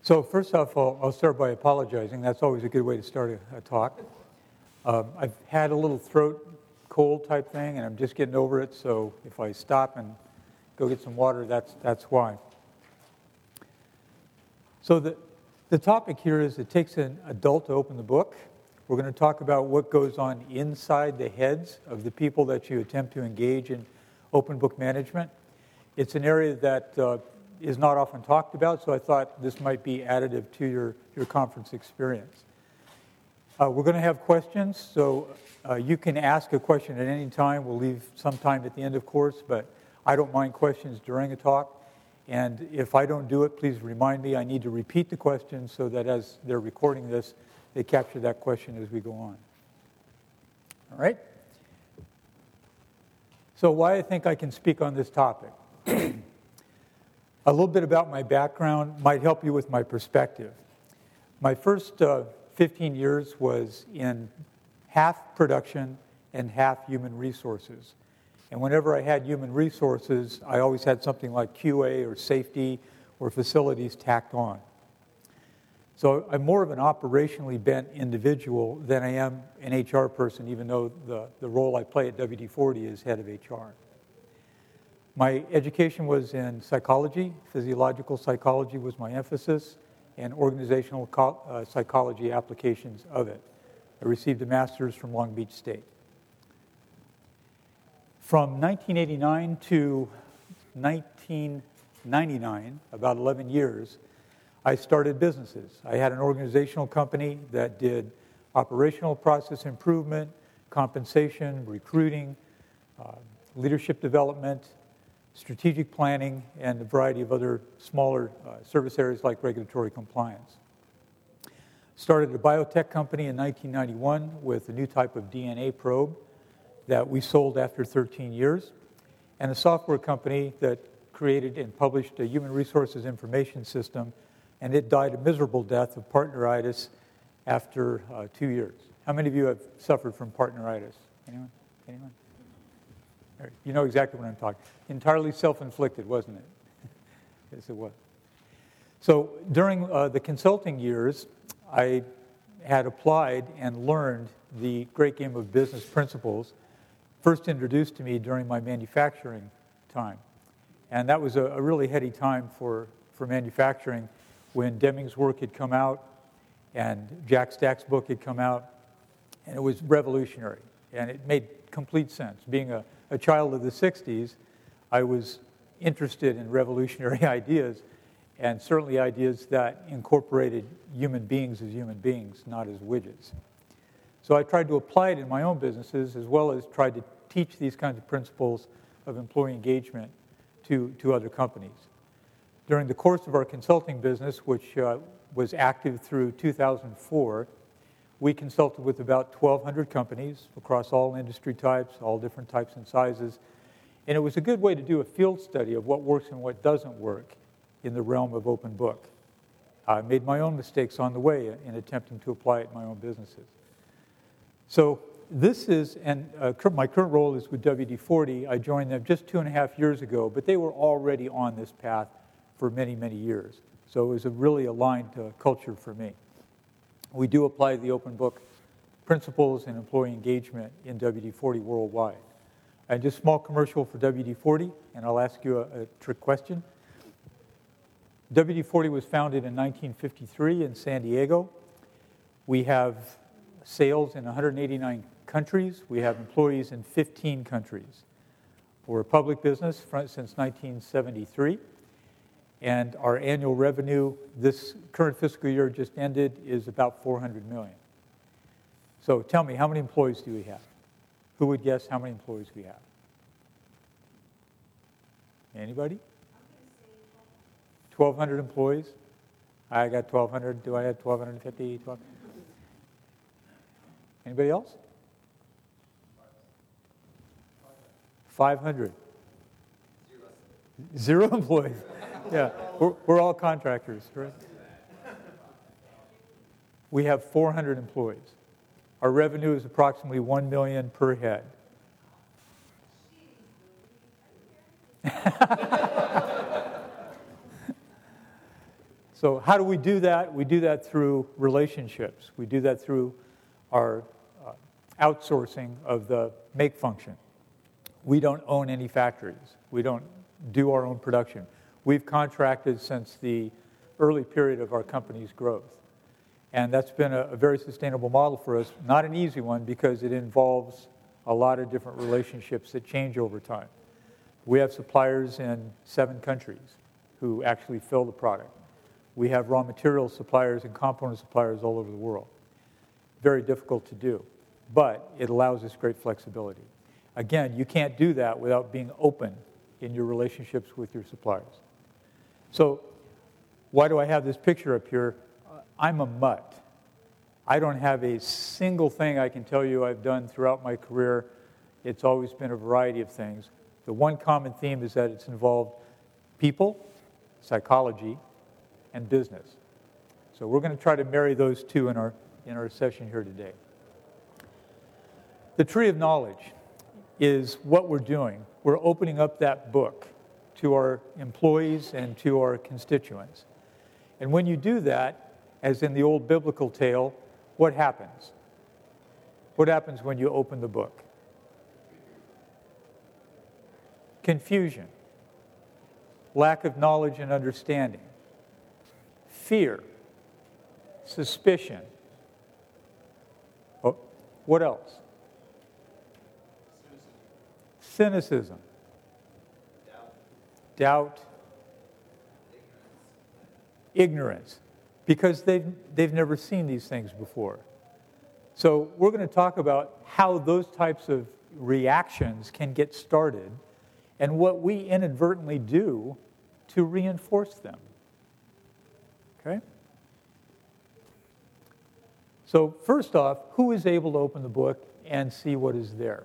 So first off, I'll start by apologizing. That's always a good way to start a talk. I've had a little throat cold type thing, and I'm just getting over it. So if I stop and go get some water, that's why. So the topic here is it takes an adult to open the book. We're going to talk about what goes on inside the heads of the people that you attempt to engage in open book management. It's an area that is not often talked about, so I thought this might be additive to your conference experience. We're going to have questions, so you can ask a question at any time. We'll leave some time at the end, of course, but I don't mind questions during a talk. And if I don't do it, please remind me. I need to repeat the question so that as they're recording this, they capture that question as we go on. All right? So why I think I can speak on this topic. A little bit about my background might help you with my perspective. My first 15 years was in half production and half human resources. And whenever I had human resources, I always had something like QA or safety or facilities tacked on. So I'm more of an operationally bent individual than I am an HR person, even though the role I play at WD-40 is head of HR. My education was in psychology. Physiological psychology was my emphasis, and organizational psychology applications of it. I received a master's from Long Beach State. From 1989 to 1999, about 11 years, I started businesses. I had an organizational company that did operational process improvement, compensation, recruiting, leadership development, strategic planning, and a variety of other smaller service areas like regulatory compliance. Started a biotech company in 1991 with a new type of DNA probe that we sold after 13 years, and a software company that created and published a human resources information system, and it died a miserable death of partneritis after 2 years. How many of you have suffered from partneritis? Anyone? Anyone? You know exactly what I'm talking. Entirely self-inflicted, wasn't it? Yes, it was. So during the consulting years, I had applied and learned the great game of business principles, first introduced to me during my manufacturing time. And that was a really heady time for manufacturing when Deming's work had come out and Jack Stack's book had come out, and it was revolutionary. And it made complete sense. Being a child of the 60s, I was interested in revolutionary ideas, and certainly ideas that incorporated human beings as human beings, not as widgets. So I tried to apply it in my own businesses, as well as tried to teach these kinds of principles of employee engagement to other companies. During the course of our consulting business, which was active through 2004, we consulted with about 1,200 companies across all industry types, all different types and sizes. And it was a good way to do a field study of what works and what doesn't work in the realm of open book. I made my own mistakes on the way in attempting to apply it in my own businesses. So this is, and my current role is with WD-40. I joined them just 2.5 years ago, but they were already on this path for many, many years. So it was a really aligned culture for me. We do apply the open book principles and employee engagement in WD-40 worldwide. And just a small commercial for WD-40, and I'll ask you a trick question. WD-40 was founded in 1953 in San Diego. We have sales in 189 countries. We have employees in 15 countries. We're a public business since 1973. And our annual revenue this current fiscal year just ended is about $400 million. So tell me, how many employees do we have? Who would guess how many employees we have? Anybody? 1,200 employees? I got 1,200. Do I have 1,250? 12? Anybody else? 500. Zero employees. Yeah, we're all contractors, right? We have 400 employees. Our revenue is approximately $1 million per head. So how do we do that? We do that through relationships. We do that through our outsourcing of the make function. We don't own any factories. We don't do our own production. We've contracted since the early period of our company's growth. And that's been a very sustainable model for us. Not an easy one because it involves a lot of different relationships that change over time. We have suppliers in 7 countries who actually fill the product. We have raw material suppliers and component suppliers all over the world. Very difficult to do, but it allows us great flexibility. Again, you can't do that without being open in your relationships with your suppliers. So why do I have this picture up here? I'm a mutt. I don't have a single thing I can tell you I've done throughout my career. It's always been a variety of things. The one common theme is that it's involved people, psychology, and business. So we're going to try to marry those two in our session here today. The tree of knowledge is what we're doing. We're opening up that book to our employees and to our constituents. And when you do that, as in the old biblical tale, what happens? What happens when you open the book? Confusion, lack of knowledge and understanding, fear, suspicion. Oh, what else? Cynicism. Doubt. Ignorance. Because they've never seen these things before. So we're going to talk about how those types of reactions can get started and what we inadvertently do to reinforce them. Okay? So first off, who is able to open the book and see what is there?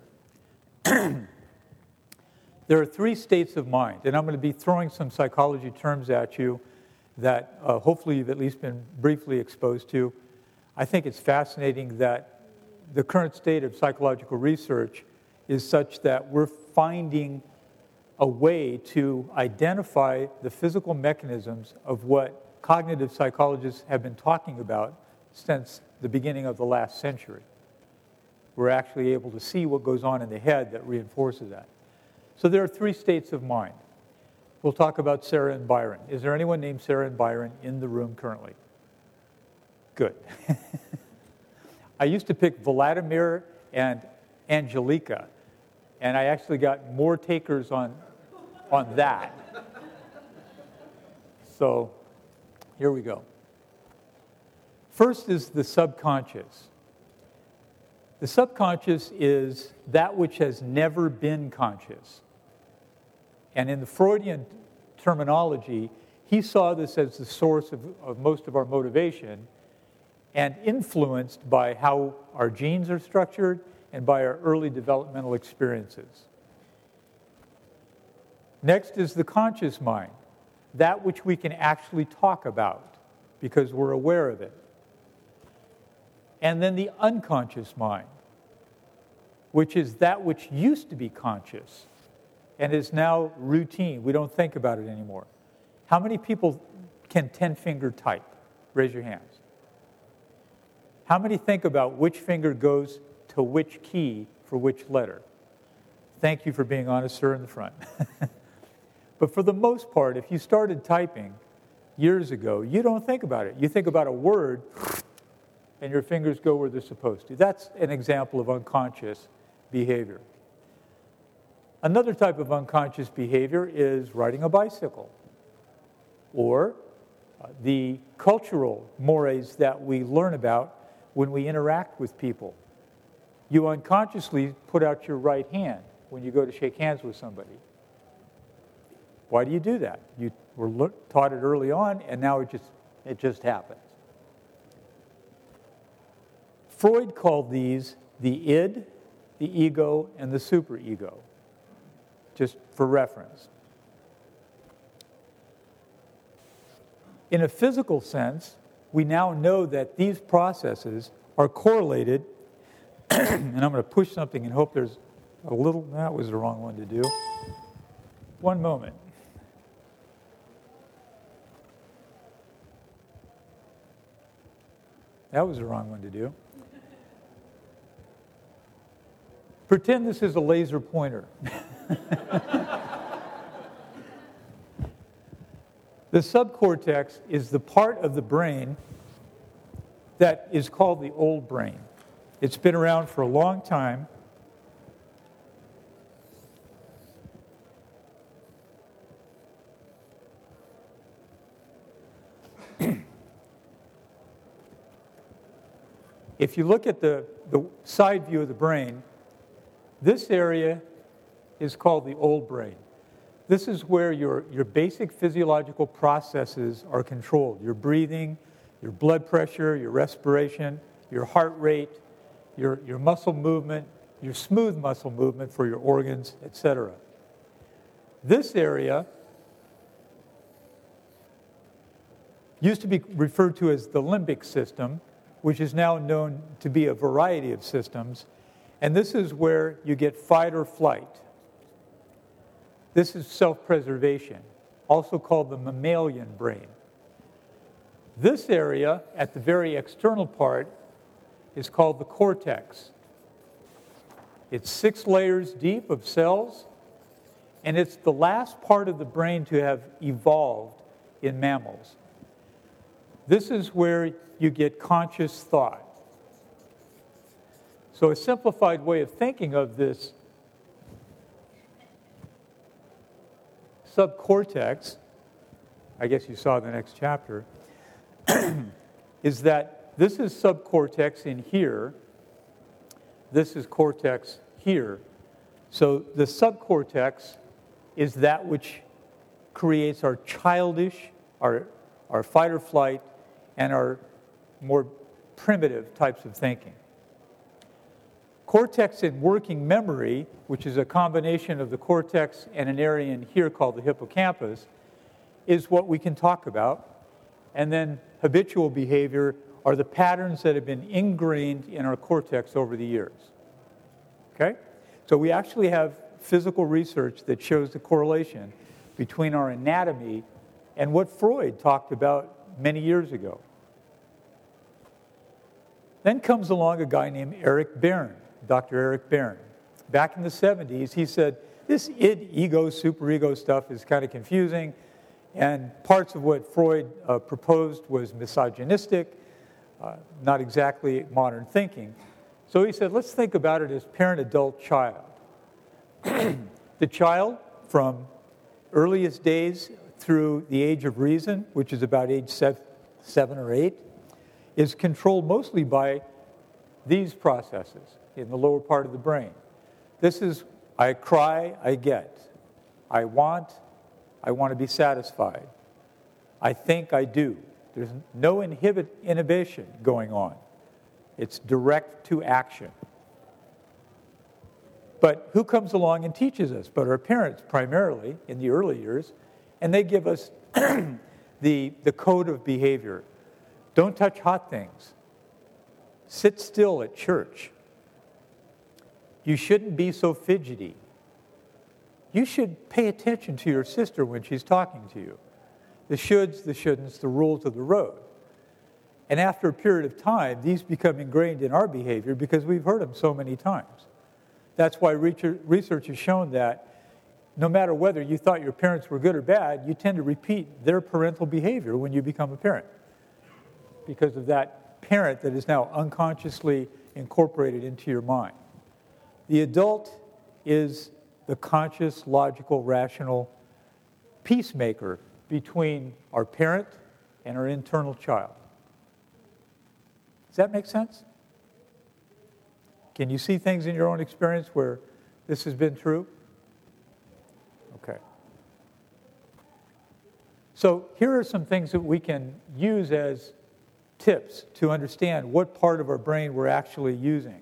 There are 3 states of mind, and I'm going to be throwing some psychology terms at you that hopefully you've at least been briefly exposed to. I think it's fascinating that the current state of psychological research is such that we're finding a way to identify the physical mechanisms of what cognitive psychologists have been talking about since the beginning of the last century. We're actually able to see what goes on in the head that reinforces that. So there are 3 states of mind. We'll talk about Sarah and Byron. Is there anyone named Sarah and Byron in the room currently? Good. I used to pick Vladimir and Angelica, and I actually got more takers on that. So here we go. First is the subconscious. The subconscious is that which has never been conscious. And in the Freudian terminology, he saw this as the source of most of our motivation and influenced by how our genes are structured and by our early developmental experiences. Next is the conscious mind, that which we can actually talk about because we're aware of it. And then the unconscious mind, which is that which used to be conscious and is now routine. We don't think about it anymore. How many people can 10-finger type? Raise your hands. How many think about which finger goes to which key for which letter? Thank you for being honest, sir, in the front. But for the most part, if you started typing years ago, you don't think about it. You think about a word, and your fingers go where they're supposed to. That's an example of unconscious behavior. Another type of unconscious behavior is riding a bicycle, or the cultural mores that we learn about when we interact with people. You unconsciously put out your right hand when you go to shake hands with somebody. Why do you do that? You were taught it early on, and now it just happens. Freud called these the id, the ego, and the superego, just for reference. In a physical sense, we now know that these processes are correlated, and I'm going to push something and hope there's a little, that was the wrong one to do. One moment. That was the wrong one to do. Pretend this is a laser pointer. The subcortex is the part of the brain that is called the old brain. It's been around for a long time. If you look at the side view of the brain, this area is called the old brain. This is where your basic physiological processes are controlled. Your breathing, your blood pressure, your respiration, your heart rate, your muscle movement, your smooth muscle movement for your organs, etc. This area used to be referred to as the limbic system, which is now known to be a variety of systems. And this is where you get fight or flight. This is self-preservation, also called the mammalian brain. This area, at the very external part, is called the cortex. It's 6 layers deep of cells, and it's the last part of the brain to have evolved in mammals. This is where you get conscious thought. So a simplified way of thinking of this subcortex, I guess you saw the next chapter, is that this is subcortex in here, this is cortex here. So the subcortex is that which creates our childish, our fight or flight, and our more primitive types of thinking. Cortex in working memory, which is a combination of the cortex and an area in here called the hippocampus, is what we can talk about. And then habitual behavior are the patterns that have been ingrained in our cortex over the years. Okay? So we actually have physical research that shows the correlation between our anatomy and what Freud talked about many years ago. Then comes along a guy named Eric Berne, Dr. Eric Berne. Back in the 70s, he said, this id, ego, superego stuff is kind of confusing, and parts of what Freud proposed was misogynistic, not exactly modern thinking. So he said, let's think about it as parent, adult, child. The child, from earliest days through the age of reason, which is about age 7 or 8, is controlled mostly by these processes in the lower part of the brain. This is, I cry, I get. I want to be satisfied. I think, I do. There's no inhibition going on. It's direct to action. But who comes along and teaches us? But our parents, primarily, in the early years, and they give us the code of behavior. Don't touch hot things. Sit still at church. You shouldn't be so fidgety. You should pay attention to your sister when she's talking to you. The shoulds, the shouldn'ts, the rules of the road. And after a period of time, these become ingrained in our behavior because we've heard them so many times. That's why research has shown that no matter whether you thought your parents were good or bad, you tend to repeat their parental behavior when you become a parent, because of that parent that is now unconsciously incorporated into your mind. The adult is the conscious, logical, rational peacemaker between our parent and our internal child. Does that make sense? Can you see things in your own experience where this has been true? Okay. So here are some things that we can use as tips to understand what part of our brain we're actually using.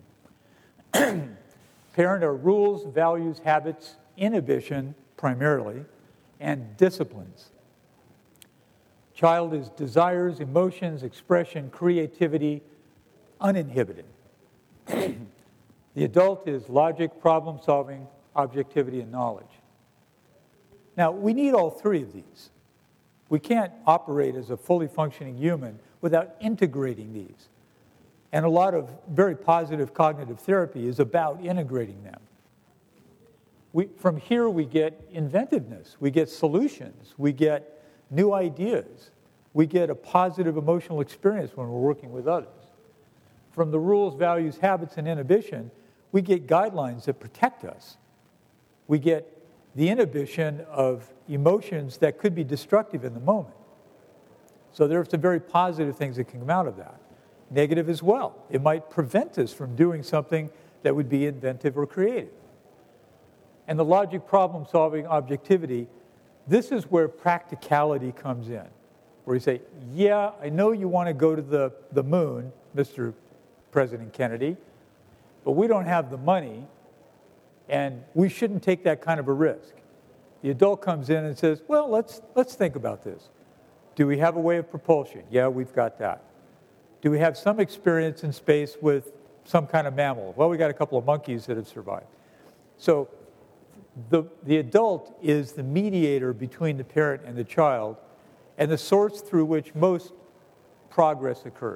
Parent are rules, values, habits, inhibition primarily, and disciplines. Child is desires, emotions, expression, creativity, uninhibited. The adult is logic, problem solving, objectivity, and knowledge. Now, we need all three of these. We can't operate as a fully functioning human without integrating these. And a lot of very positive cognitive therapy is about integrating them. From here, we get inventiveness, we get solutions, we get new ideas, we get a positive emotional experience when we're working with others. From the rules, values, habits, and inhibition, we get guidelines that protect us. We get the inhibition of emotions that could be destructive in the moment. So there are some very positive things that can come out of that. Negative as well. It might prevent us from doing something that would be inventive or creative. And the logic, problem-solving, objectivity, this is where practicality comes in. Where you say, yeah, I know you want to go to the moon, Mr. President Kennedy, but we don't have the money, and we shouldn't take that kind of a risk. The adult comes in and says, well, let's think about this. Do we have a way of propulsion? Yeah, we've got that. Do we have some experience in space with some kind of mammal? Well, we got a couple of monkeys that have survived. So the adult is the mediator between the parent and the child, and the source through which most progress occurs.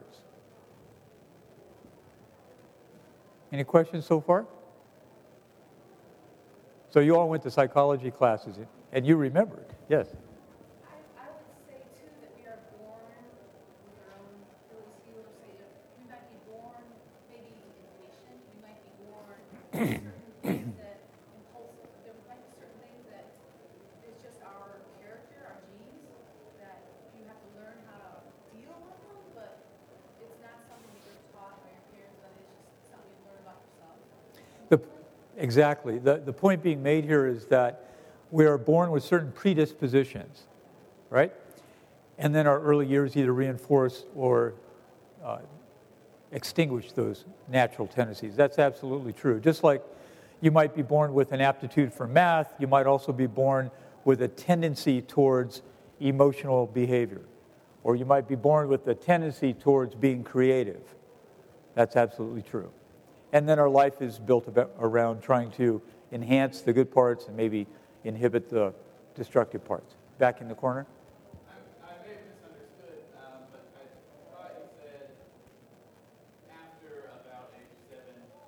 Any questions so far? So you all went to psychology classes, and you remembered, yes? I would say, too, that we are born with our own abilities. You will say we might be born maybe impatient. We might be born certain things that impulsive. There might be certain things that it's just our character, our genes, that you have to learn how to deal with them, but it's not something that you're taught by your parents, but it's just something you learn about yourself. Exactly. The point being made here is that we are born with certain predispositions, right? And then our early years either reinforce or extinguish those natural tendencies. That's absolutely true. Just like you might be born with an aptitude for math, you might also be born with a tendency towards emotional behavior. Or you might be born with a tendency towards being creative. That's absolutely true. And then our life is built around trying to enhance the good parts and maybe inhibit the destructive parts. Back in the corner. I may have misunderstood, but I thought you said after about age 7,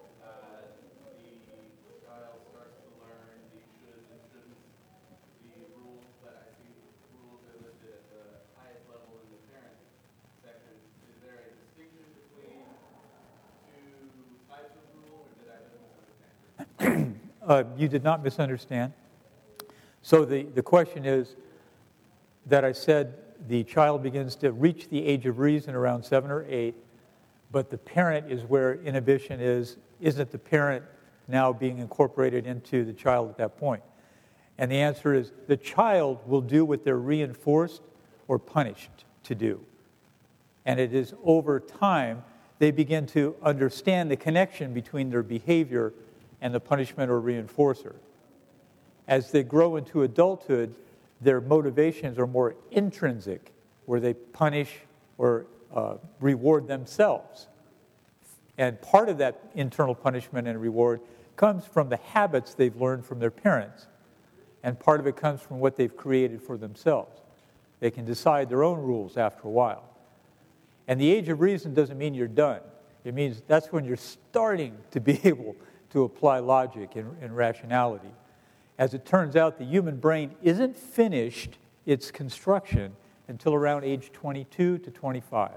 the child starts to learn the shoulds and shouldn'ts, the rules, but I see rules are listed at the highest level in the parent section. Is there a distinction between two types of rule, or did I misunderstand? You did not misunderstand. So the question is that I said the child begins to reach the age of reason around 7 or 8, but the parent is where inhibition is. Isn't the parent now being incorporated into the child at that point? And the answer is the child will do what they're reinforced or punished to do. And it is over time they begin to understand the connection between their behavior and the punishment or reinforcer. As they grow into adulthood, their motivations are more intrinsic, where they punish or reward themselves. And part of that internal punishment and reward comes from the habits they've learned from their parents. And part of it comes from what they've created for themselves. They can decide their own rules after a while. And the age of reason doesn't mean you're done. It means that's when you're starting to be able to apply logic and rationality. As it turns out, the human brain isn't finished its construction until around age 22 to 25.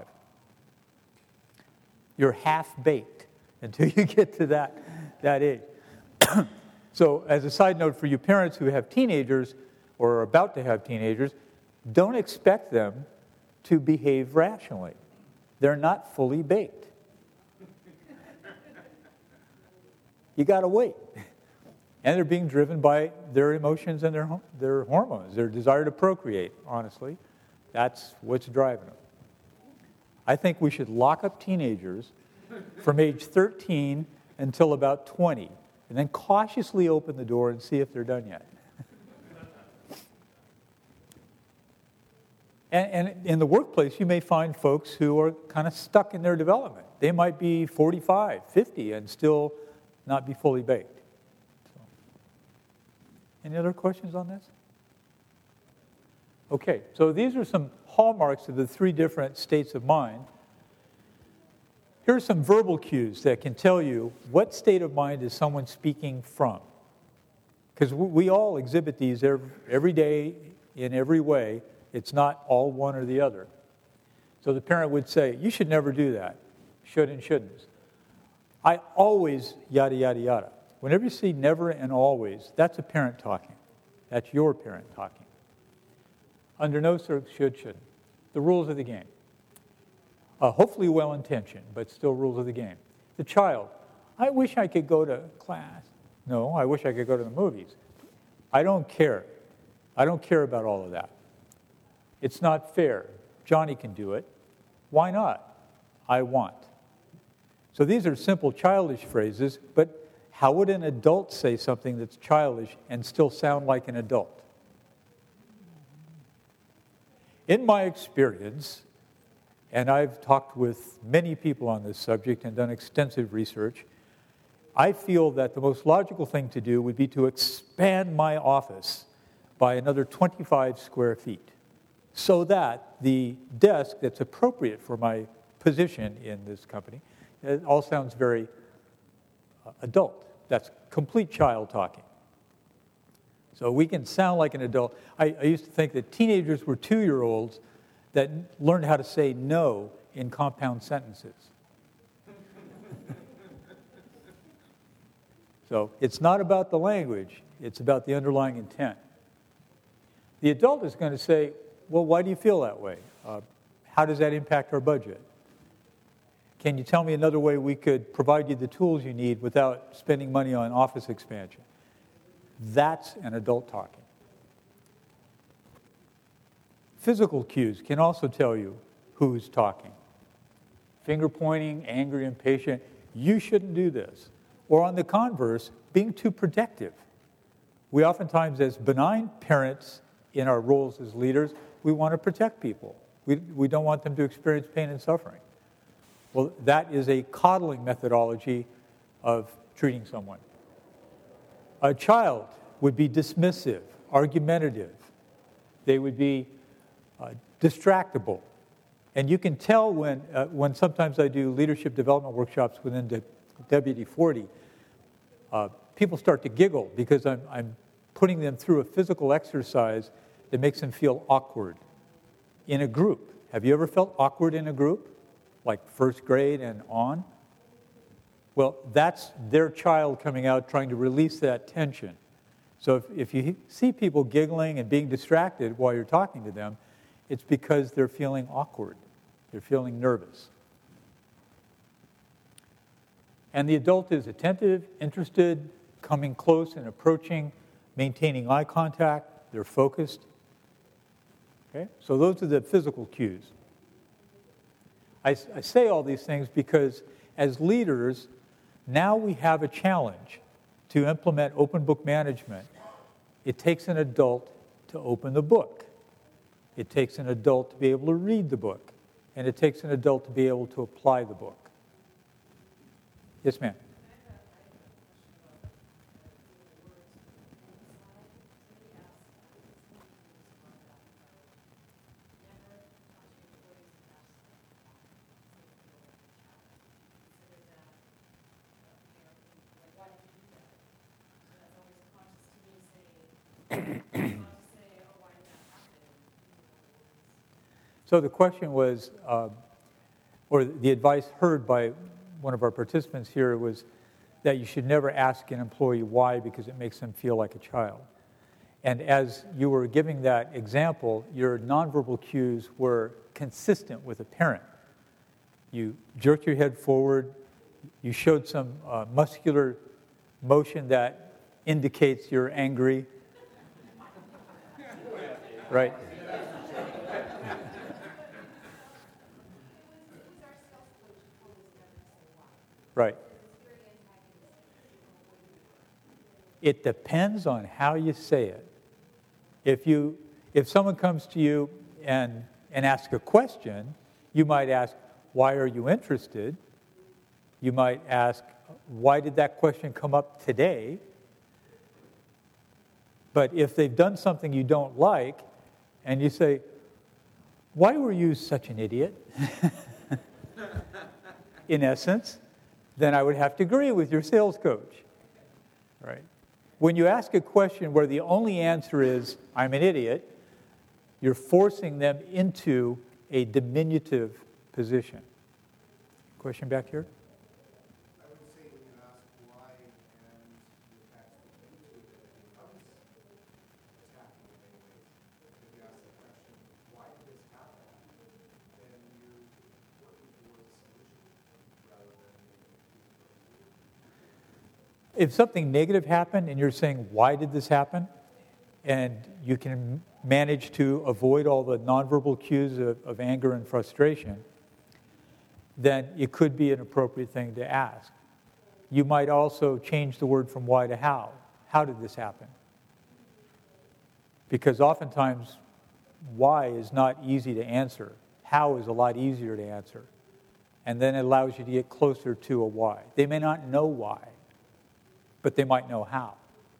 You're half-baked until you get to that age. So as a side note for you parents who have teenagers or are about to have teenagers, don't expect them to behave rationally. They're not fully baked. You got to wait. And they're being driven by their emotions and their hormones, their desire to procreate, honestly. That's what's driving them. I think we should lock up teenagers from age 13 until about 20, and then cautiously open the door and see if they're done yet. And in the workplace, you may find folks who are kind of stuck in their development. They might be 45, 50, and still not be fully baked. So, any other questions on this? Okay, so these are some hallmarks of the 3 different states of mind. Here are some verbal cues that can tell you what state of mind is someone speaking from. Because we all exhibit these every day in every way. It's not all one or the other. So the parent would say, you should never do that. Should and shouldn't. I always, yada, yada, yada. Whenever you see never and always, that's a parent talking. That's your parent talking. Under no circumstances, shouldn't. The rules of the game. Hopefully well-intentioned, but still rules of the game. The child, I wish I could go to class. No, I wish I could go to the movies. I don't care. I don't care about all of that. It's not fair. Johnny can do it. Why not? I want. So these are simple childish phrases, but how would an adult say something that's childish and still sound like an adult? In my experience, and I've talked with many people on this subject and done extensive research, I feel that the most logical thing to do would be to expand my office by another 25 square feet so that the desk that's appropriate for my position in this company, it all sounds very adult. That's complete child talking. So we can sound like an adult. I used to think that teenagers were 2-year-olds that learned how to say no in compound sentences. So it's not about the language, it's about the underlying intent. The adult is going to say, well, why do you feel that way? How does that impact our budget? Can you tell me another way we could provide you the tools you need without spending money on office expansion? That's an adult talking. Physical cues can also tell you who's talking. Finger pointing, angry, impatient, you shouldn't do this. Or on the converse, being too protective. We oftentimes, as benign parents in our roles as leaders, we want to protect people. We don't want them to experience pain and suffering. Well, that is a coddling methodology of treating someone. A child would be dismissive, argumentative. They would be distractible. And you can tell when sometimes I do leadership development workshops within the WD-40, people start to giggle because I'm putting them through a physical exercise that makes them feel awkward in a group. Have you ever felt awkward in a group? Like first grade and on? Well, that's their child coming out trying to release that tension. So if you see people giggling and being distracted while you're talking to them, it's because they're feeling awkward. They're feeling nervous. And the adult is attentive, interested, coming close and approaching, maintaining eye contact. They're focused. Okay? So those are the physical cues. I say all these things because as leaders, now we have a challenge to implement open book management. It takes an adult to open the book. It takes an adult to be able to read the book. And it takes an adult to be able to apply the book. Yes, ma'am. So the question was, or the advice heard by one of our participants here was that you should never ask an employee why because it makes them feel like a child. And as you were giving that example, your nonverbal cues were consistent with a parent. You jerked your head forward, you showed some muscular motion that indicates you're angry. Right? Right. It depends on how you say it. If someone comes to you and asks a question, you might ask, why are you interested? You might ask, why did that question come up today? But if they've done something you don't like, and you say, why were you such an idiot? in essence, then I would have to agree with your sales coach, right? When you ask a question where the only answer is, I'm an idiot, you're forcing them into a diminutive position. Question back here? I would say when you ask why and you attach the into it, it becomes attacking in many ways. If you ask the question, why did this happen? Then you're working towards a solution rather than If something negative happened and you're saying, why did this happen? And you can manage to avoid all the nonverbal cues of anger and frustration, then it could be an appropriate thing to ask. You might also change the word from why to how. How did this happen? Because oftentimes, why is not easy to answer. How is a lot easier to answer. And then it allows you to get closer to a why. They may not know why, but they might know how.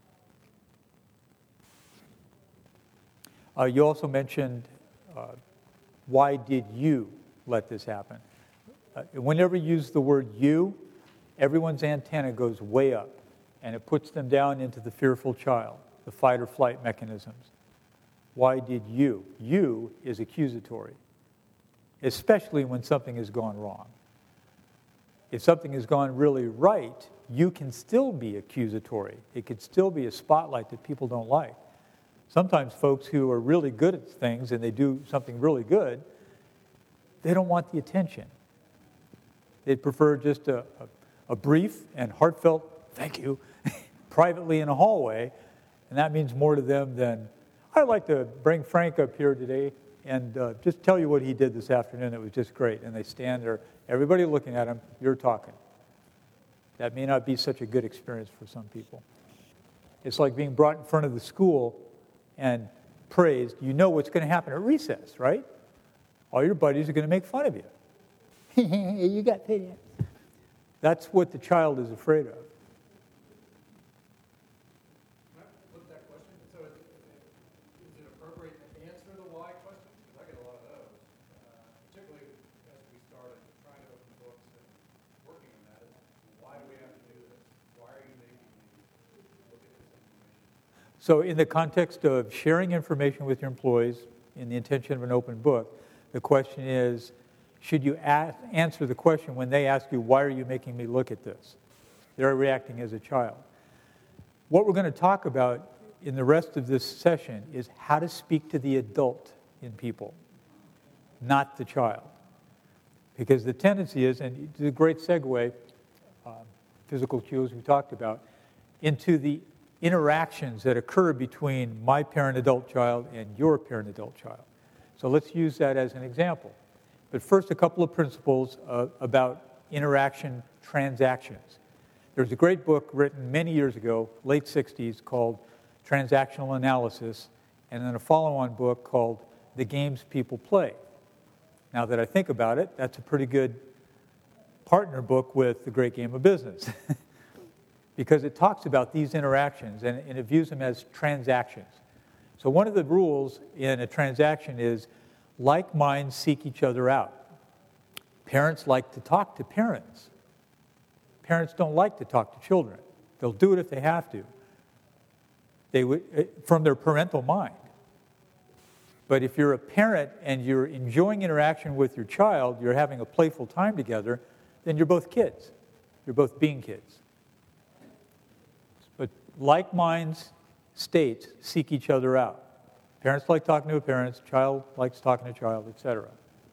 You also mentioned, why did you let this happen? Whenever you use the word you, everyone's antenna goes way up, and it puts them down into the fearful child, the fight or flight mechanisms. Why did you? You is accusatory, especially when something has gone wrong. If something has gone really right, you can still be accusatory. It could still be a spotlight that people don't like. Sometimes folks who are really good at things and they do something really good, they don't want the attention. They'd prefer just a brief and heartfelt thank you privately in a hallway, and that means more to them than, I'd like to bring Frank up here today and just tell you what he did this afternoon. It was just great. And they stand there, everybody looking at him, you're talking. That may not be such a good experience for some people. It's like being brought in front of the school and praised. You know what's going to happen at recess, right? All your buddies are going to make fun of you. You got paid. That's what the child is afraid of. Can I flip that question? So is it appropriate to answer the why question? Because I get a lot of those, particularly as we started trying to open books and working on that. Why do we have to do this? Why are you making me look at this information? So in the context of sharing information with your employees in the intention of an open book, the question is, should you answer the question when they ask you, why are you making me look at this? They're reacting as a child. What we're going to talk about in the rest of this session is how to speak to the adult in people, not the child. Because the tendency is, and it's a great segue, physical cues we talked about, into the interactions that occur between my parent-adult child and your parent-adult child. So let's use that as an example. But first, a couple of principles about interaction transactions. There's a great book written many years ago, late 60s, called Transactional Analysis, and then a follow-on book called The Games People Play. Now that I think about it, that's a pretty good partner book with The Great Game of Business because it talks about these interactions and it views them as transactions. So one of the rules in a transaction is like minds seek each other out. Parents like to talk to parents. Parents don't like to talk to children. They'll do it if they have to. They would, from their parental mind. But if you're a parent and you're enjoying interaction with your child, you're having a playful time together, then you're both kids. You're both being kids. But like minds states seek each other out. Parents like talking to parents, child likes talking to child, etc.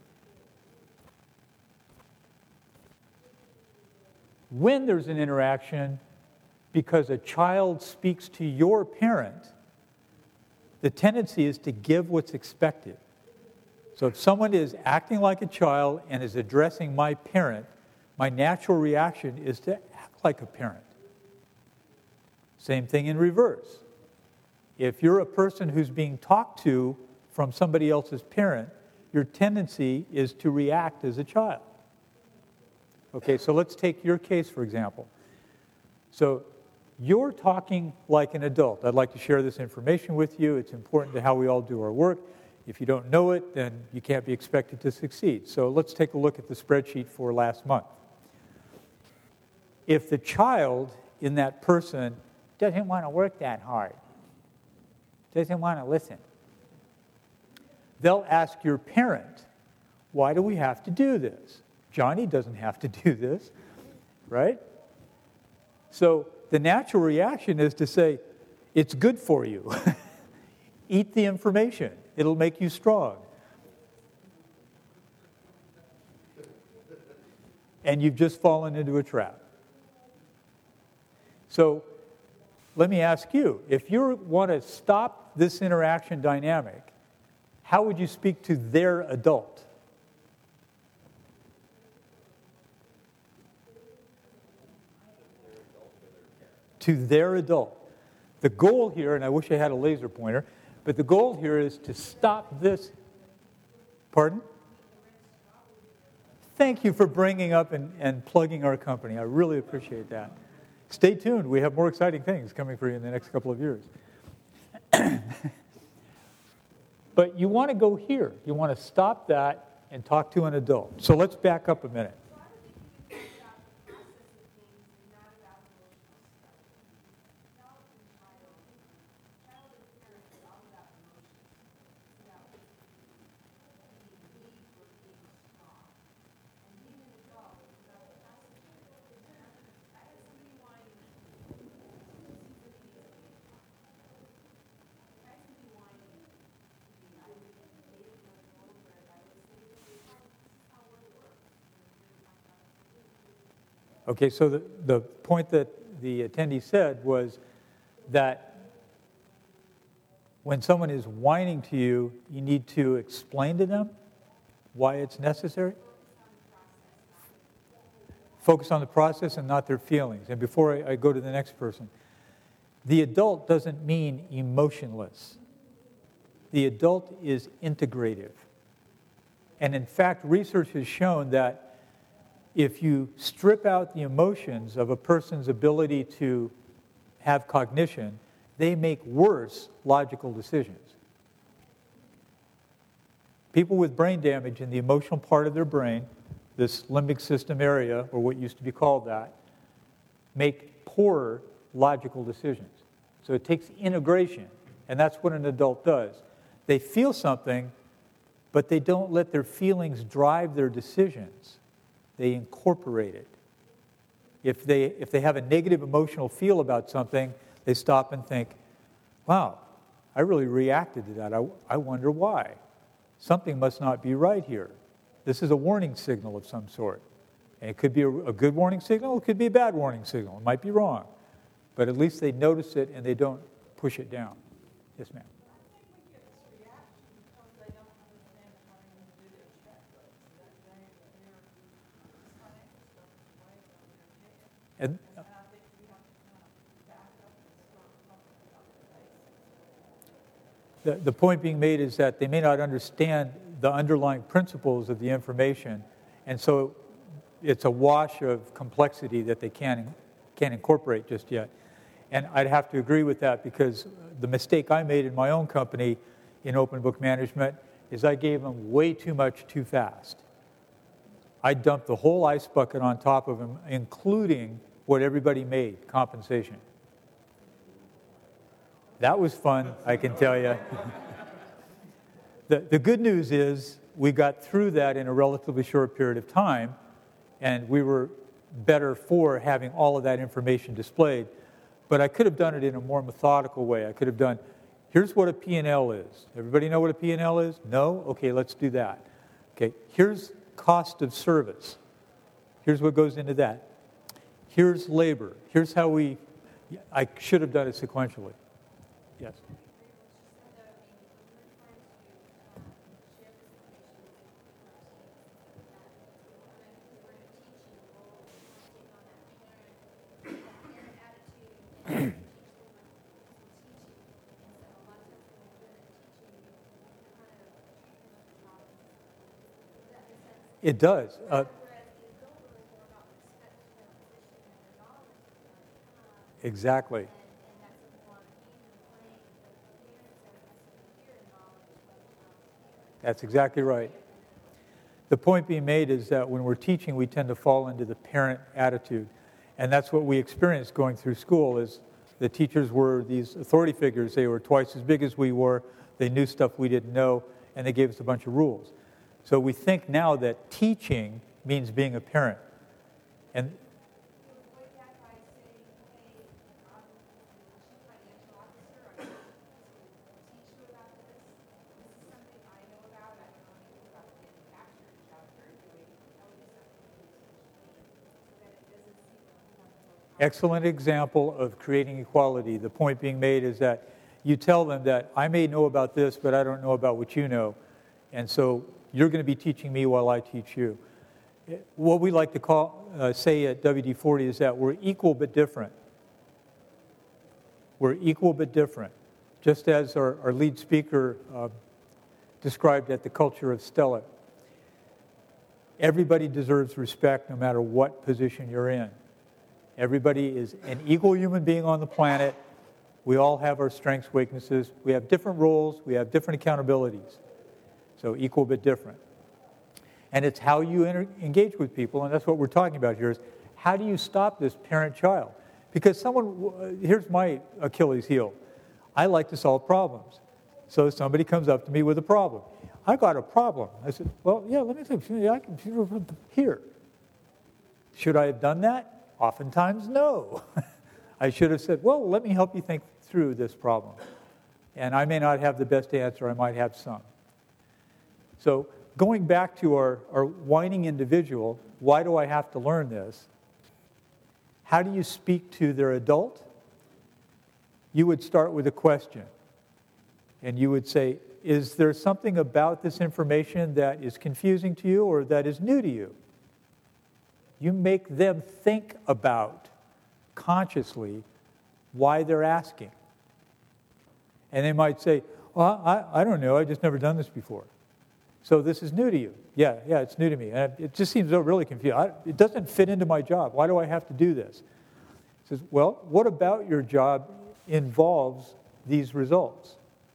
When there's an interaction, because a child speaks to your parent, the tendency is to give what's expected. So if someone is acting like a child and is addressing my parent, my natural reaction is to act like a parent. Same thing in reverse. If you're a person who's being talked to from somebody else's parent, your tendency is to react as a child. Okay, so let's take your case, for example. So you're talking like an adult. I'd like to share this information with you. It's important to how we all do our work. If you don't know it, then you can't be expected to succeed. So let's take a look at the spreadsheet for last month. if the child in that person doesn't want to work that hard, doesn't want to listen, they'll ask your parent, why do we have to do this? Johnny doesn't have to do this, right? So the natural reaction is to say, it's good for you. Eat the information. It'll make you strong. And you've just fallen into a trap. So let me ask you, if you want to stop this interaction dynamic, how would you speak to their adult? To their adult. The goal here, and I wish I had a laser pointer, but the goal here is to stop this. Pardon? Thank you for bringing up and plugging our company. I really appreciate that. Stay tuned. We have more exciting things coming for you in the next couple of years. But you want to go here. You want to stop that and talk to an adult. So let's back up a minute. Okay, so the point that the attendee said was that when someone is whining to you, you need to explain to them why it's necessary. Focus on the process and not their feelings. And before I go to the next person, the adult doesn't mean emotionless. The adult is integrative. And in fact, research has shown that if you strip out the emotions of a person's ability to have cognition, they make worse logical decisions. People with brain damage in the emotional part of their brain, this limbic system area, or what used to be called that, make poorer logical decisions. So it takes integration, and that's what an adult does. They feel something, but they don't let their feelings drive their decisions. They incorporate it. If they have a negative emotional feel about something, they stop and think, wow, I really reacted to that. I wonder why. Something must not be right here. This is a warning signal of some sort. And it could be a good warning signal, it could be a bad warning signal. It might be wrong. But at least they notice it and they don't push it down. Yes, ma'am. And the point being made is that they may not understand the underlying principles of the information, and so it's a wash of complexity that they can't incorporate just yet. And I'd have to agree with that, because the mistake I made in my own company in open book management is I gave them way too much too fast. I dumped the whole ice bucket on top of them, including what everybody made, compensation. That was fun, I can tell you. The good news is we got through that in a relatively short period of time, and we were better for having all of that information displayed. But I could have done it in a more methodical way. I could have done, here's what a P&L is. Everybody know what a P&L is? No? Okay, let's do that. Okay, here's cost of service. Here's what goes into that. Here's labor. Here's how I should have done it sequentially. Yes. It does. Exactly. That's exactly right. The point being made is that when we're teaching, we tend to fall into the parent attitude. And that's what we experienced going through school is the teachers were these authority figures. They were twice as big as we were. They knew stuff we didn't know, and they gave us a bunch of rules. So we think now that teaching means being a parent. And Avoid that by saying, hey, I'm the chief financial officer, I'm going to teach you about this. This is something I know about, I don't know anything about the manufacturing job you're doing. That would be something you would teach me, so that it doesn't seem like excellent example of creating equality. The point being made is that you tell them that I may know about this, but I don't know about what you know. And so you're going to be teaching me while I teach you. What we like to say at WD-40 is that we're equal but different. We're equal but different. Just as our lead speaker described at the Culture of Stellar. Everybody deserves respect no matter what position you're in. Everybody is an equal human being on the planet. We all have our strengths, weaknesses. We have different roles. We have different accountabilities. So equal but different. And it's how you engage with people, and that's what we're talking about here, is how do you stop this parent-child? Because here's my Achilles heel. I like to solve problems. So somebody comes up to me with a problem. I got a problem. I said, well, yeah, let me think. I can here. Should I have done that? Oftentimes, no. I should have said, well, let me help you think through this problem. And I may not have the best answer. I might have some. So going back to our whining individual, why do I have to learn this? How do you speak to their adult? You would start with a question. And you would say, is there something about this information that is confusing to you or that is new to you? You make them think about consciously why they're asking. And they might say, well, I don't know, I've just never done this before. So this is new to you. Yeah, it's new to me. And it just seems really confusing. It doesn't fit into my job. Why do I have to do this? He says, well, what about your job involves these results?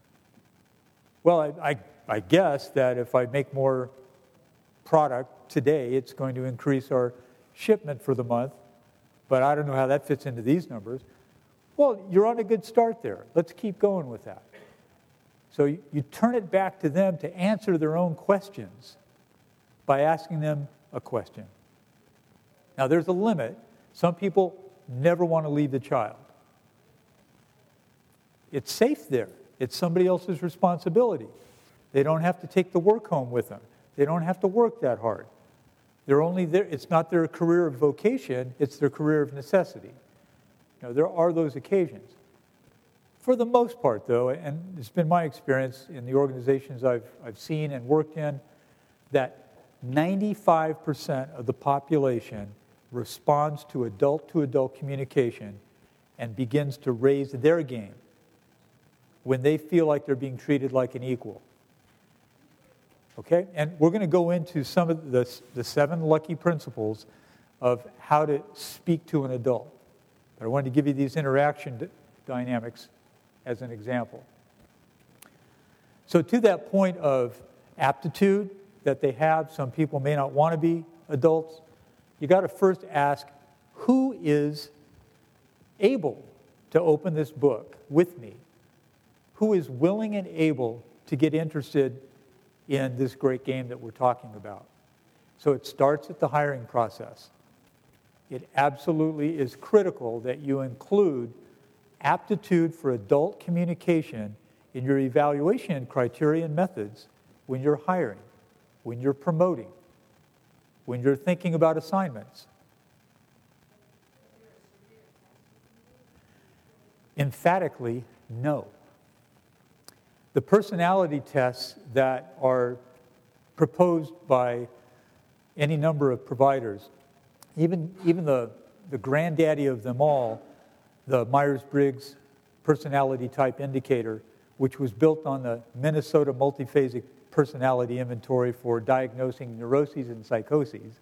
Well, I guess that if I make more product today, it's going to increase our shipment for the month, but I don't know how that fits into these numbers. Well, you're on a good start there. Let's keep going with that. So you turn it back to them to answer their own questions by asking them a question. Now, there's a limit. Some people never want to leave the child. It's safe there. It's somebody else's responsibility. They don't have to take the work home with them. They don't have to work that hard. They're only there. It's not their career of vocation. It's their career of necessity. There are those occasions. For the most part, though, and it's been my experience in the organizations I've seen and worked in, that 95% of the population responds to adult communication and begins to raise their game when they feel like they're being treated like an equal. Okay? And we're going to go into some of the 7 lucky principles of how to speak to an adult. But I wanted to give you these interaction dynamics as an example. So to that point of aptitude that they have, some people may not want to be adults, you got to first ask, who is able to open this book with me? Who is willing and able to get interested in this great game that we're talking about? So it starts at the hiring process. It absolutely is critical that you include aptitude for adult communication in your evaluation criteria and methods when you're hiring, when you're promoting, when you're thinking about assignments. Emphatically, no. The personality tests that are proposed by any number of providers, even the granddaddy of them all, the Myers-Briggs Personality Type Indicator, which was built on the Minnesota Multiphasic Personality Inventory for diagnosing neuroses and psychoses,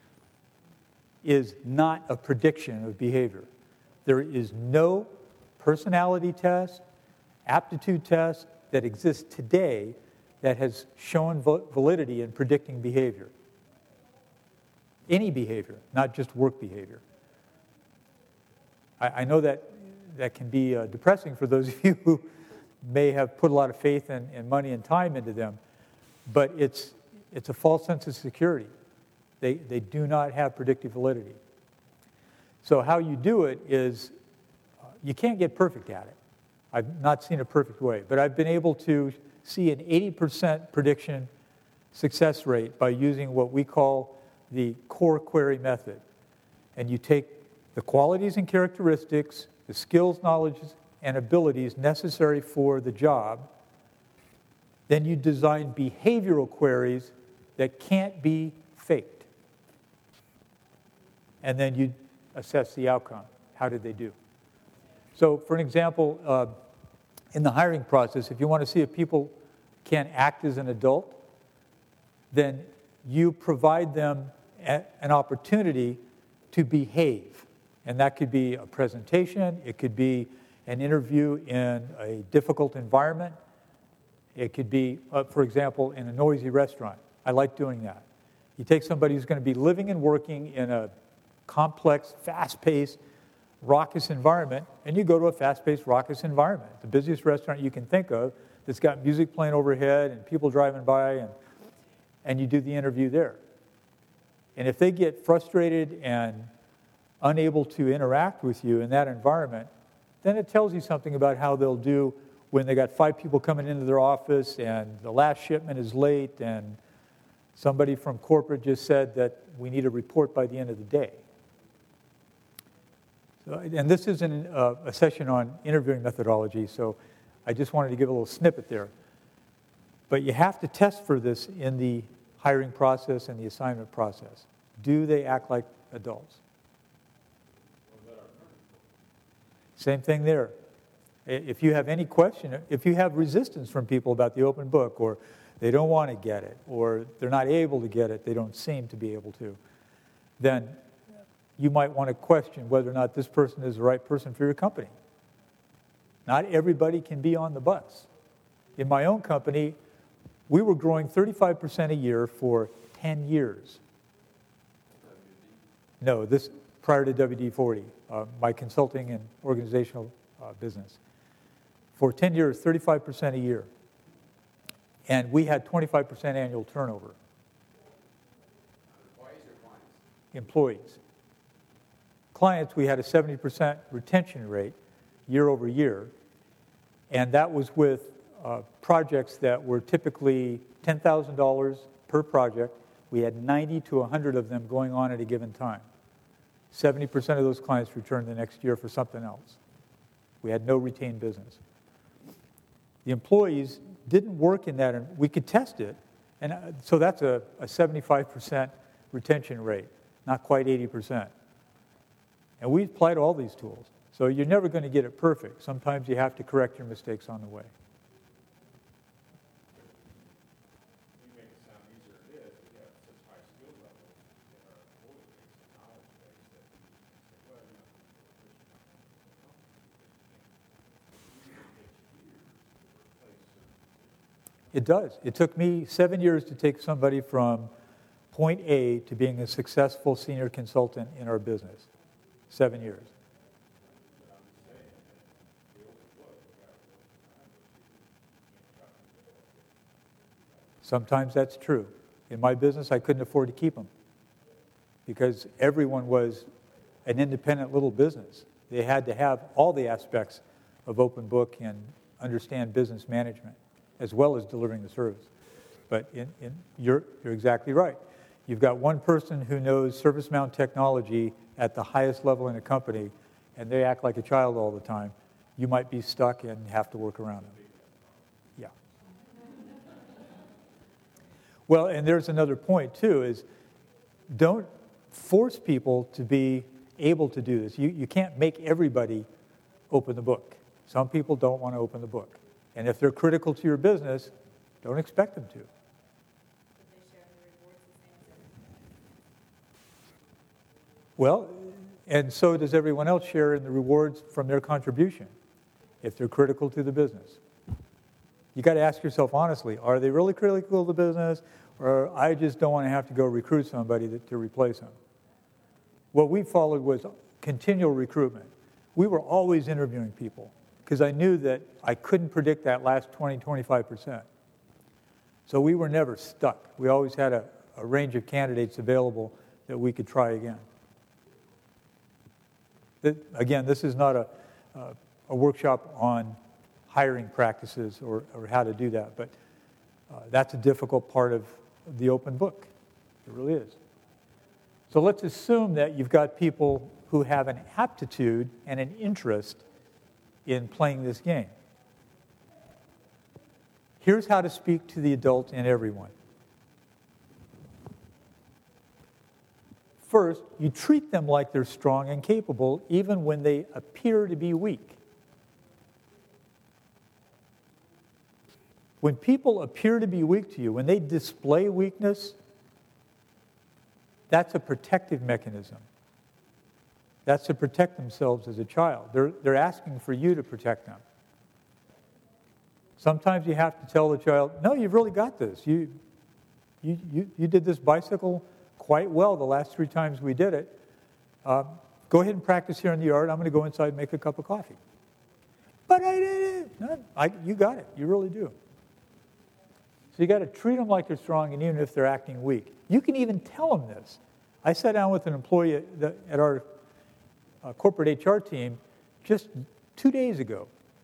is not a prediction of behavior. There is no personality test, aptitude test that exists today that has shown validity in predicting behavior. Any behavior, not just work behavior. I know that can be depressing for those of you who may have put a lot of faith and money and time into them, but it's a false sense of security. They do not have predictive validity. So how you do it is, you can't get perfect at it. I've not seen a perfect way, but I've been able to see an 80% prediction success rate by using what we call the core query method. And you take the qualities and characteristics, the skills, knowledge, and abilities necessary for the job. Then you design behavioral queries that can't be faked. And then you assess the outcome. How did they do? So, for an example, in the hiring process, if you want to see if people can act as an adult, then you provide them an opportunity to behave. And that could be a presentation, it could be an interview in a difficult environment, it could be, for example, in a noisy restaurant. I like doing that. You take somebody who's going to be living and working in a complex, fast-paced, raucous environment, and you go to a fast-paced, raucous environment, the busiest restaurant you can think of, that's got music playing overhead and people driving by, and you do the interview there. And if they get frustrated and unable to interact with you in that environment, then it tells you something about how they'll do when they got 5 people coming into their office and the last shipment is late and somebody from corporate just said that we need a report by the end of the day. So, and this isn't a session on interviewing methodology, so I just wanted to give a little snippet there. But you have to test for this in the hiring process and the assignment process. Do they act like adults? Same thing there. If you have any question, if you have resistance from people about the open book, or they don't want to get it, or they're not able to get it, they don't seem to be able to, then you might want to question whether or not this person is the right person for your company. Not everybody can be on the bus. In my own company, we were growing 35% a year for 10 years. No, this prior to WD-40, my consulting and organizational business. For 10 years, 35% a year. And we had 25% annual turnover. Employees or clients? Employees. Clients, we had a 70% retention rate year over year. And that was with projects that were typically $10,000 per project. We had 90 to 100 of them going on at a given time. 70% of those clients returned the next year for something else. We had no retained business. The employees didn't work in that, and we could test it. And so that's a 75% retention rate, not quite 80%. And we applied all these tools. So you're never going to get it perfect. Sometimes you have to correct your mistakes on the way. You make it sound easier than it is. We have such high skill levels in our employee base and knowledge base that you say, well, you know, It does. It took me 7 years to take somebody from point A to being a successful senior consultant in our business. 7 years. Sometimes that's true. In my business, I couldn't afford to keep them because everyone was an independent little business. They had to have all the aspects of open book and understand business management as well as delivering the service. But you're exactly right. You've got one person who knows service mount technology at the highest level in a company, and they act like a child all the time. You might be stuck and have to work around them. Yeah. Well, and there's another point, too, is don't force people to be able to do this. You can't make everybody open the book. Some people don't want to open the book. And if they're critical to your business, don't expect them to. Well, and so does everyone else share in the rewards from their contribution if they're critical to the business. You got to ask yourself honestly, are they really critical to the business, or I just don't want to have to go recruit somebody to replace them? What we followed was continual recruitment. we were always interviewing people because I knew that I couldn't predict that last 20, 25%. So we were never stuck. We always had a range of candidates available that we could try again. Again, this is not a workshop on hiring practices or how to do that, but that's a difficult part of the open book. It really is. So let's assume that you've got people who have an aptitude and an interest in playing this game. Here's how to speak to the adult in everyone. First, you treat them like they're strong and capable, even when they appear to be weak. When people appear to be weak to you, when they display weakness, that's a protective mechanism. That's to protect themselves as a child. They're asking for you to protect them. Sometimes you have to tell the child, no, you've really got this. You did this bicycle quite well the last 3 times we did it. Go ahead and practice here in the yard. I'm going to go inside and make a cup of coffee. But I didn't. No, you got it. You really do. So you got to treat them like they're strong, and even if they're acting weak. You can even tell them this. I sat down with an employee at our corporate HR team just 2 days ago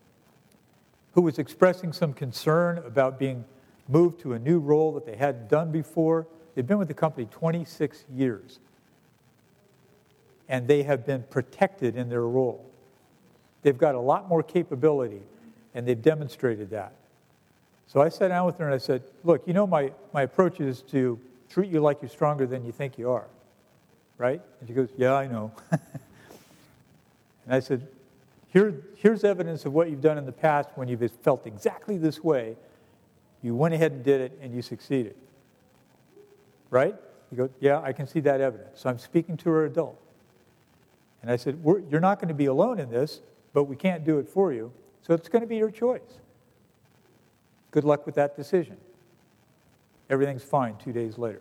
who was expressing some concern about being moved to a new role that they hadn't done before. They've been with the company 26 years, and they have been protected in their role. They've got a lot more capability, and they've demonstrated that. So I sat down with her and I said, look, you know my approach is to treat you like you're stronger than you think you are, right? And she goes, yeah, I know. And I said, here's evidence of what you've done in the past when you've felt exactly this way. You went ahead and did it, and you succeeded. Right? He goes, yeah, I can see that evidence. So I'm speaking to her adult. And I said, you're not going to be alone in this, but we can't do it for you. So it's going to be your choice. Good luck with that decision. Everything's fine 2 days later.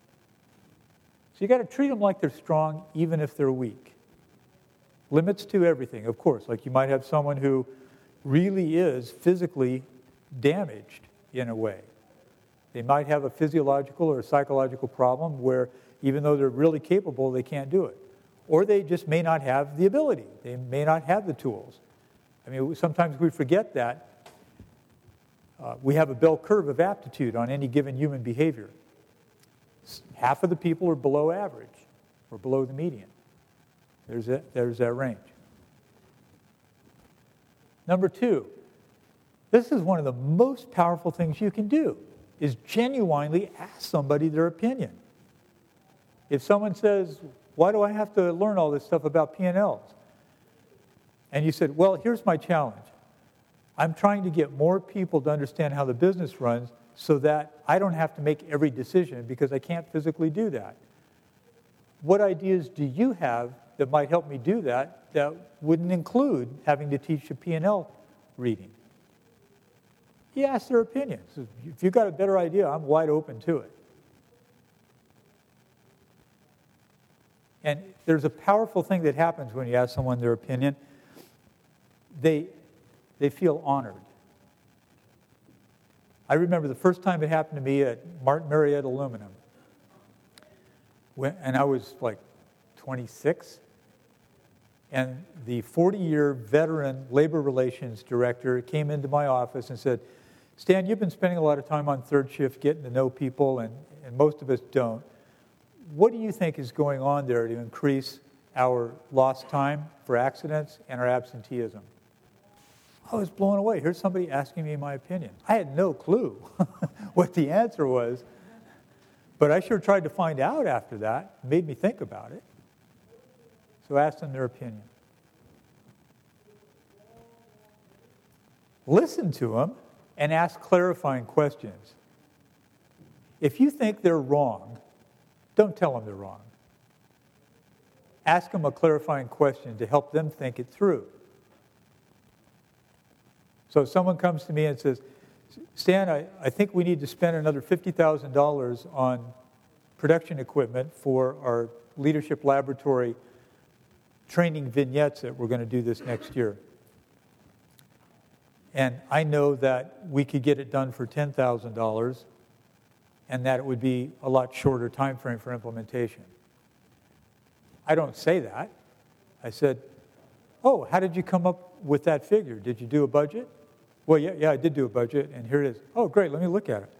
So you got to treat them like they're strong, even if they're weak. Limits to everything, of course. Like you might have someone who really is physically damaged in a way. They might have a physiological or a psychological problem where even though they're really capable, they can't do it. Or they just may not have the ability. They may not have the tools. I mean, sometimes we forget that. We have a bell curve of aptitude on any given human behavior. Half of the people are below average or below the median. There's that range. Number 2, this is one of the most powerful things you can do, is genuinely ask somebody their opinion. If someone says, why do I have to learn all this stuff about P&Ls? And you said, well, here's my challenge. I'm trying to get more people to understand how the business runs so that I don't have to make every decision because I can't physically do that. What ideas do you have that might help me do that wouldn't include having to teach a P&L reading? He asked their opinions. If you've got a better idea, I'm wide open to it. And there's a powerful thing that happens when you ask someone their opinion. They feel honored. I remember the first time it happened to me at Martin Marietta Aluminum. And I was like 26. And the 40-year veteran labor relations director came into my office and said, Stan, you've been spending a lot of time on third shift getting to know people, and most of us don't. What do you think is going on there to increase our lost time for accidents and our absenteeism? I was blown away. Here's somebody asking me my opinion. I had no clue what the answer was, but I sure tried to find out after that. It made me think about it. So I asked them their opinion. Listen to them and ask clarifying questions. If you think they're wrong, don't tell them they're wrong. Ask them a clarifying question to help them think it through. So if someone comes to me and says, Stan, I think we need to spend another $50,000 on production equipment for our leadership laboratory training vignettes that we're going to do this next year. And I know that we could get it done for $10,000 and that it would be a lot shorter time frame for implementation. I don't say that. I said, oh, how did you come up with that figure? Did you do a budget? Well, yeah, I did do a budget, and here it is. Oh, great, let me look at it.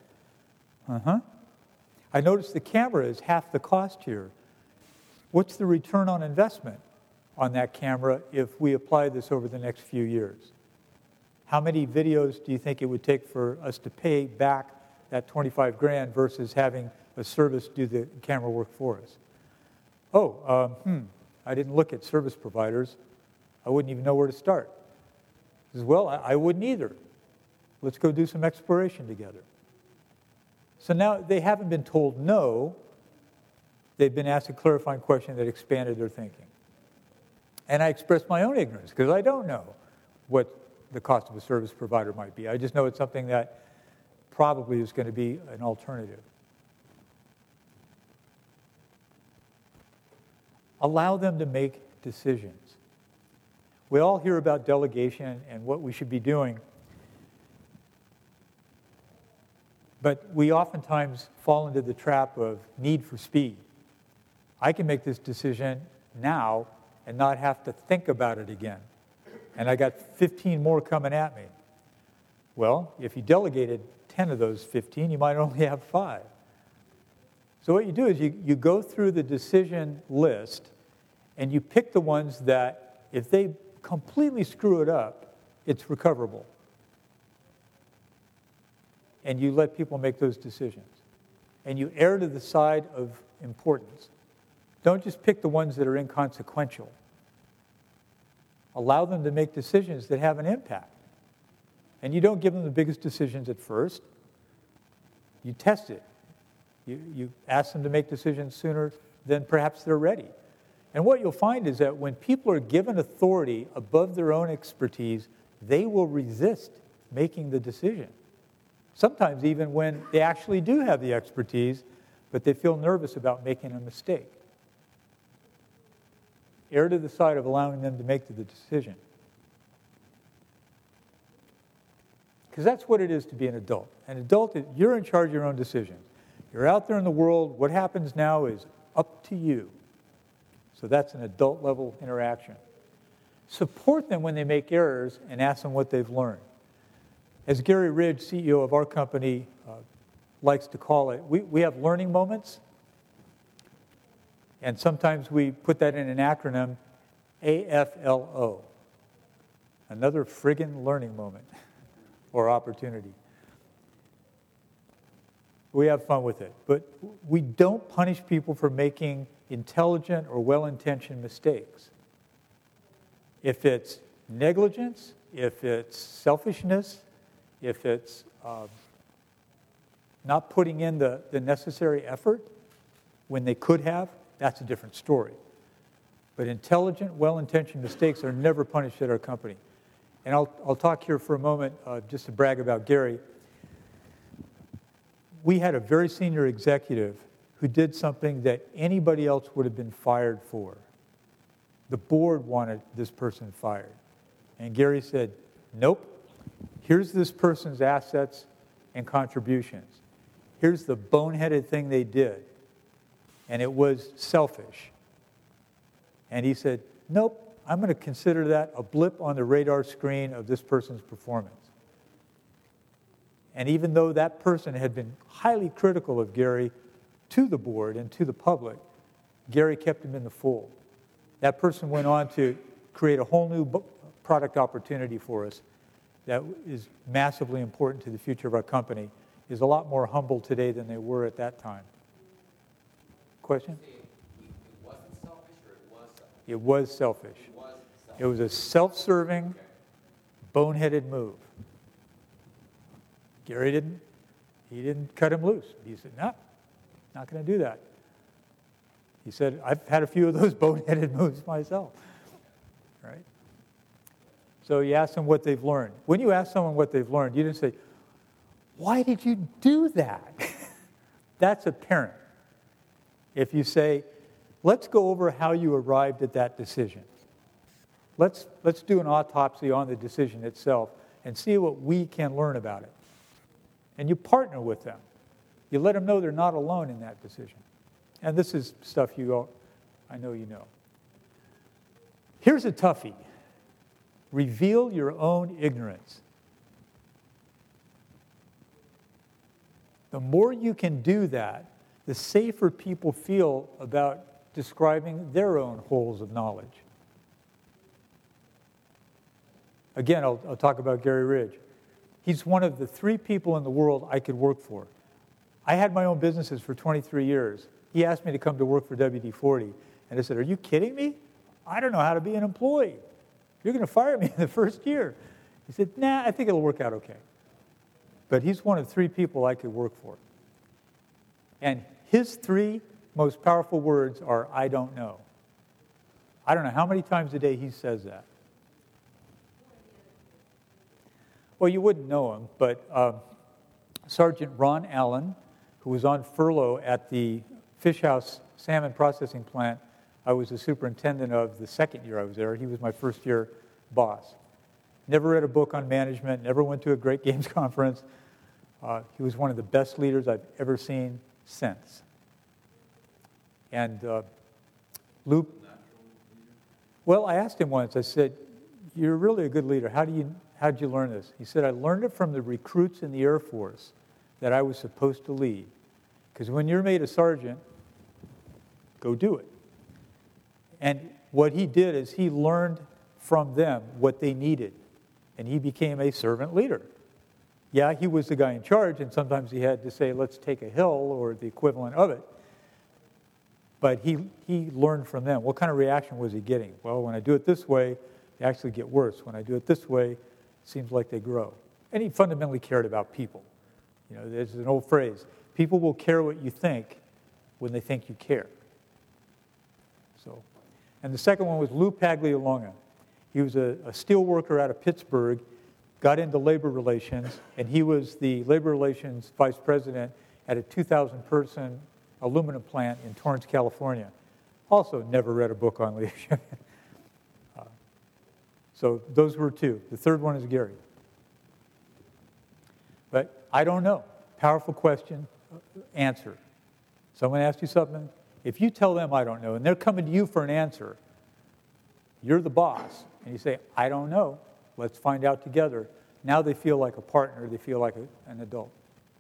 I noticed the camera is half the cost here. What's the return on investment on that camera if we apply this over the next few years? How many videos do you think it would take for us to pay back that 25 grand versus having a service do the camera work for us? I didn't look at service providers. I wouldn't even know where to start. He says, well, I wouldn't either. Let's go do some exploration together. So now they haven't been told no. They've been asked a clarifying question that expanded their thinking. And I expressed my own ignorance because I don't know what the cost of a service provider might be. I just know it's something that probably is going to be an alternative. Allow them to make decisions. We all hear about delegation and what we should be doing, but we oftentimes fall into the trap of need for speed. I can make this decision now and not have to think about it again. And I got 15 more coming at me. Well, if you delegated 10 of those 15, you might only have 5. So what you do is you go through the decision list and you pick the ones that if they completely screw it up, it's recoverable. And you let people make those decisions. And you err to the side of importance. Don't just pick the ones that are inconsequential. Allow them to make decisions that have an impact. And you don't give them the biggest decisions at first. You test it. You ask them to make decisions sooner than perhaps they're ready. And what you'll find is that when people are given authority above their own expertise, they will resist making the decision. Sometimes even when they actually do have the expertise, but they feel nervous about making a mistake. Err to the side of allowing them to make the decision. Because that's what it is to be an adult. An adult, you're in charge of your own decisions. You're out there in the world. What happens now is up to you. So that's an adult-level interaction. Support them when they make errors and ask them what they've learned. As Gary Ridge, CEO of our company, likes to call it, we have learning moments. And sometimes we put that in an acronym, AFLO. Another friggin' learning moment or opportunity. We have fun with it. But we don't punish people for making intelligent or well-intentioned mistakes. If it's negligence, if it's selfishness, if it's not putting in the necessary effort when they could have, that's a different story. But intelligent, well-intentioned mistakes are never punished at our company. And I'll talk here for a moment just to brag about Gary. We had a very senior executive who did something that anybody else would have been fired for. The board wanted this person fired. And Gary said, nope, here's this person's assets and contributions. Here's the boneheaded thing they did. And it was selfish. And he said, nope, I'm going to consider that a blip on the radar screen of this person's performance. And even though that person had been highly critical of Gary to the board and to the public, Gary kept him in the fold. That person went on to create a whole new product opportunity for us that is massively important to the future of our company, is a lot more humble today than they were at that time. Question? It wasn't selfish or it was selfish? It was selfish. It was selfish. It was a self-serving, boneheaded move. Gary didn't cut him loose. He said, no, not going to do that. He said, I've had a few of those boneheaded moves myself. Right? So you ask them what they've learned. When you ask someone what they've learned, you didn't say, why did you do that? That's a parent. If you say, let's go over how you arrived at that decision. let's do an autopsy on the decision itself and see what we can learn about it. And you partner with them. You let them know they're not alone in that decision. And this is stuff I know you know. Here's a toughie. Reveal your own ignorance. The more you can do that, the safer people feel about describing their own holes of knowledge. Again, I'll talk about Gary Ridge. He's one of the 3 people in the world I could work for. I had my own businesses for 23 years. He asked me to come to work for WD-40. And I said, are you kidding me? I don't know how to be an employee. You're going to fire me in the first year. He said, nah, I think it'll work out okay. But he's one of 3 people I could work for. And his 3 most powerful words are, I don't know. I don't know how many times a day he says that. Well, you wouldn't know him, but Sergeant Ron Allen, who was on furlough at the Fish House salmon processing plant I was the superintendent of the second year I was there. He was my first year boss. Never read a book on management, never went to a Great Games conference. He was one of the best leaders I've ever seen since. And Lou, well, I asked him once, I said, you're really a good leader. How did you learn this? He said, I learned it from the recruits in the Air Force that I was supposed to lead. Because when you're made a sergeant, go do it. And what he did is he learned from them what they needed. And he became a servant leader. Yeah, he was the guy in charge, and sometimes he had to say, let's take a hill, or the equivalent of it. But he learned from them. What kind of reaction was he getting? Well, when I do it this way, they actually get worse. When I do it this way, it seems like they grow. And he fundamentally cared about people. You know, there's an old phrase, people will care what you think when they think you care. So, and the second one was Lou Pagliolonga. He was a steel worker out of Pittsburgh, got into labor relations, and he was the labor relations vice president at a 2,000-person aluminum plant in Torrance, California. Also never read a book on leadership. So those were 2. The third one is Gary. But I don't know. Powerful question, answer. Someone asks you something, if you tell them I don't know, and they're coming to you for an answer, you're the boss, and you say, I don't know, let's find out together. Now they feel like a partner, they feel like an adult.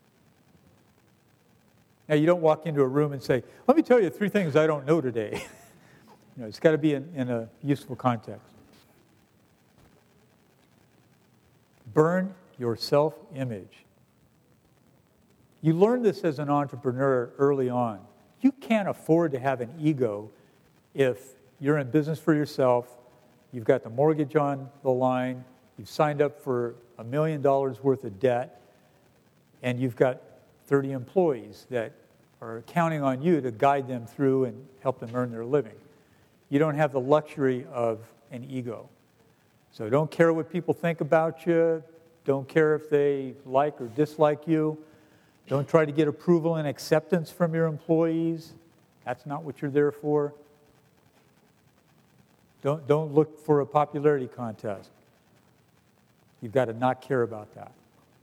Now you don't walk into a room and say, let me tell you 3 things I don't know today. You know, it's got to be in a useful context. Burn your self-image. You learn this as an entrepreneur early on. You can't afford to have an ego if you're in business for yourself, you've got the mortgage on the line, you've signed up for $1 million worth of debt, and you've got 30 employees that are counting on you to guide them through and help them earn their living. You don't have the luxury of an ego. So don't care what people think about you. Don't care if they like or dislike you. Don't try to get approval and acceptance from your employees. That's not what you're there for. Don't look for a popularity contest. You've got to not care about that.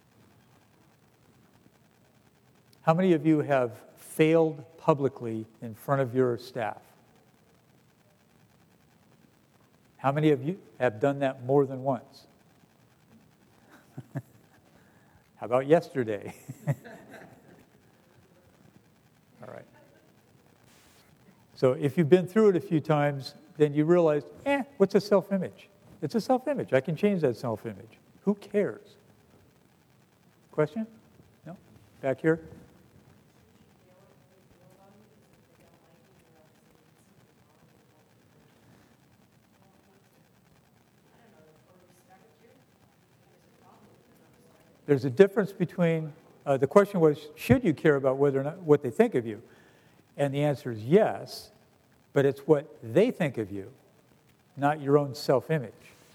How many of you have failed publicly in front of your staff? How many of you have done that more than once? How about yesterday? All right. So if you've been through it a few times, then you realize, what's a self-image? It's a self-image. I can change that self-image. Who cares? Question? No? Back here? There's a difference between, the question was, should you care about whether or not what they think of you? And the answer is yes, but it's what they think of you, not your own self-image.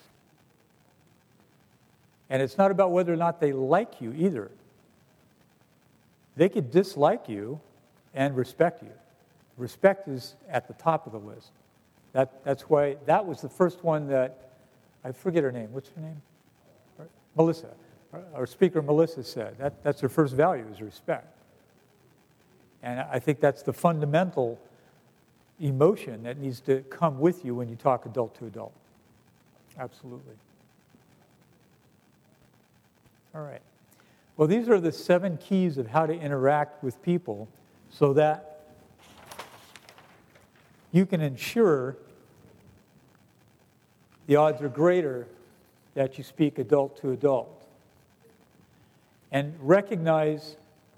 And it's not about whether or not they like you either. They could dislike you and respect you. Respect is at the top of the list. That's why that was the first one that I forget her name. What's her name? Melissa. Our speaker, Melissa, said that's her first value is respect. And I think that's the fundamental emotion that needs to come with you when you talk adult to adult. Absolutely. All right. Well, these are the 7 keys of how to interact with people so that you can ensure the odds are greater that you speak adult to adult. And recognize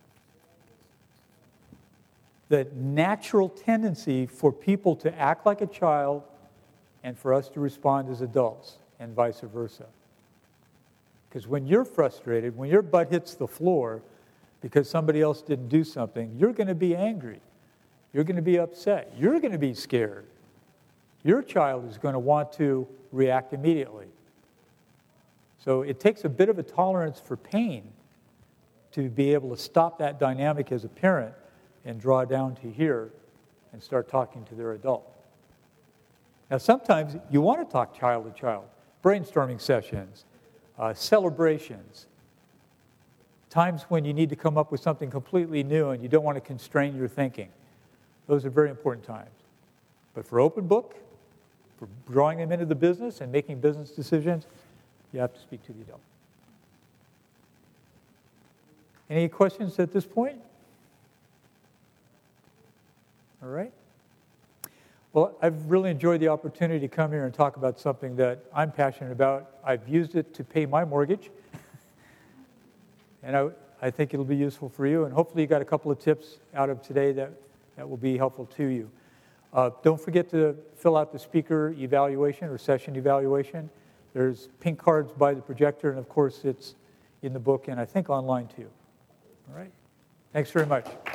the natural tendency for people to act like a child and for us to respond as adults, and vice versa. Because when you're frustrated, when your butt hits the floor because somebody else didn't do something, you're going to be angry. You're going to be upset. You're going to be scared. Your child is going to want to react immediately. So it takes a bit of a tolerance for pain to be able to stop that dynamic as a parent and draw down to here and start talking to their adult. Now, sometimes you want to talk child to child, brainstorming sessions, celebrations, times when you need to come up with something completely new and you don't want to constrain your thinking. Those are very important times. But for open book, for drawing them into the business and making business decisions, you have to speak to the adult. Any questions at this point? All right. Well, I've really enjoyed the opportunity to come here and talk about something that I'm passionate about. I've used it to pay my mortgage. And I think it'll be useful for you. And hopefully you got a couple of tips out of today that will be helpful to you. Don't forget to fill out the speaker evaluation or session evaluation. There's pink cards by the projector, and of course it's in the book and I think online too. All right. Thanks very much.